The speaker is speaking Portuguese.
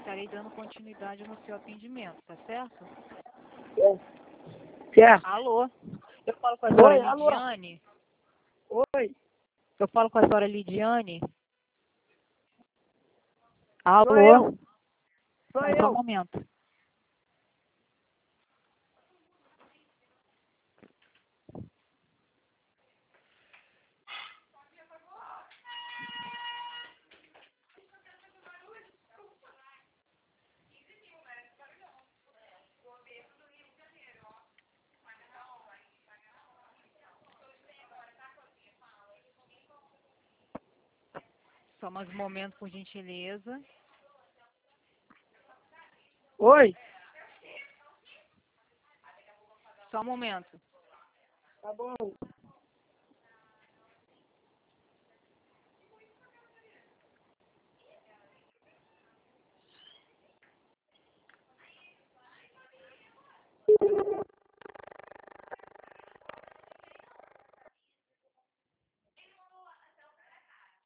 estarei dando continuidade no seu atendimento, tá certo? Certo. Alô? Eu falo com a senhora Oi, alô? Lidiane? Oi, Eu falo com a senhora Lidiane? sou Alô? eu. Sou Só um eu. momento. Só mais um momento, por gentileza. Oi. Só um momento. Tá bom.